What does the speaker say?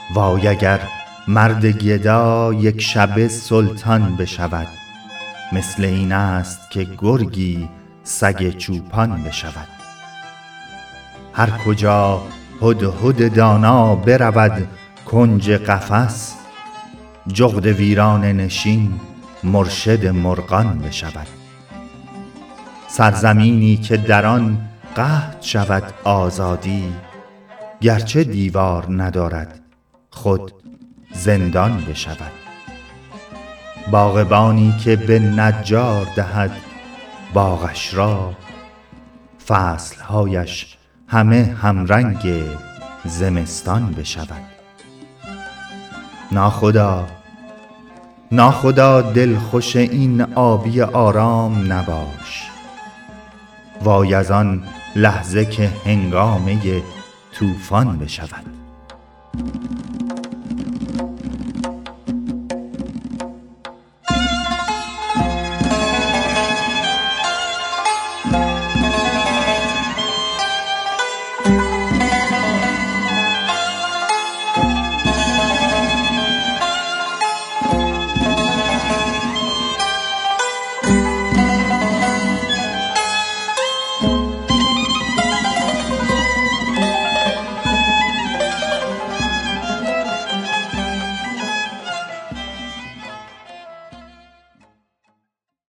وای اگر مرد گدا یک شبه سلطان بشود، مثل این است که گرگی سگ چوپان بشود. هر کجا هدهد دانا برود کنج قفس، جغد ویرانه نشین مرشد مرغان بشود. سرزمینی که در آن قحط شود آزادی، گرچه دیوار ندارد خود زندان بشود. باغبانی که به نجار دهد باغش را، فصلهایش همه همرنگ زمستان بشود. ناخدا دلخوش این آبی آرام نباش، وای از آن لحظه که هنگامه طوفان بشود.